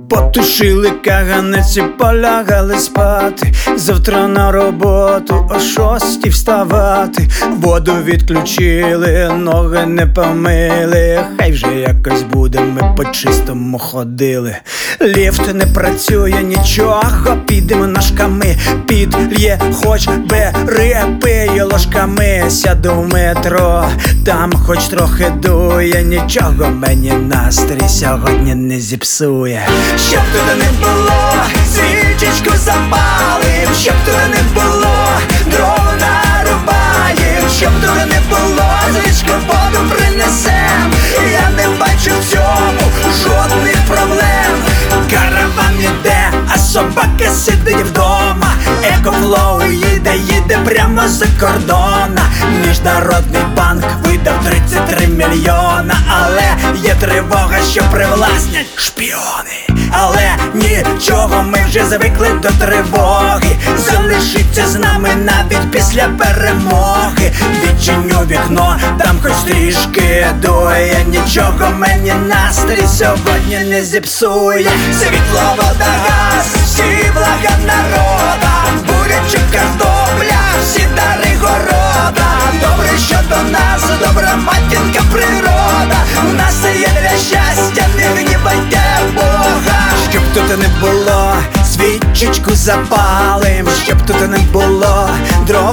Потушили каганець і полягали спати. Завтра на роботу о 6 вставати. Воду відключили, ноги не помили. Хай вже якось буде, ми по-чистому ходили. Ліфт не працює, нічого, підемо ножками. Підлє, хоч бери, пий ложками. Сяду в метро, там хоч трохи дує. Нічого мені настрій сьогодні не зіпсує. Щоб туди не було, свічечку запалим. Щоб туди не було, дров нарубаєм. Щоб туди не було, звичку воду принесем. Я не бачу в цьому жодних проблем. Караван іде, а собака сидить вдома. Екофлоу їде прямо з кордона. Міжнародний банк видав 33 мільйона. Але є тривога, що привласнять шпіони. Але нічого, ми вже звикли до тривоги. Залишиться з нами навіть після перемоги. Відчиню вікно, там хоч трішки дує. Нічого мені настрій сьогодні не зіпсує. Світло, вода, газ, всі блага народа. Бурячок, картопля, всі дари города. Добре, що до нас добра матінка природа. У нас є для щастя, не гнівайте Бога. Щоб тут не було, свічечку запалим. Щоб тут не було, дров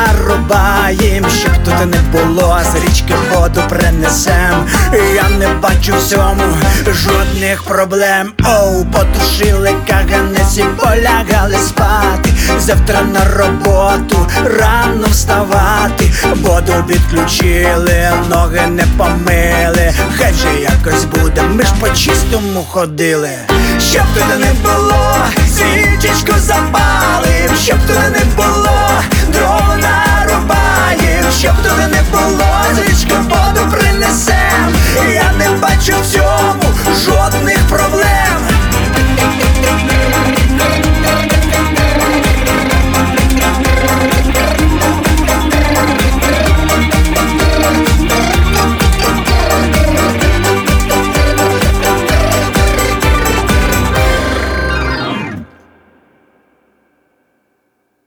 нарубаєм. Щоб тут не було, з річки воду принесем. Я не бачу в цьому жодних проблем. Оу, потушили каганець і полягали спати. Завтра на роботу рано вставати. Воду відключили, ноги не помили. Хай же якось буде, ми ж по-чистому ходили. Щоб туди не було, свічечку запалим. Щоб туди не було, дров нарубаєм.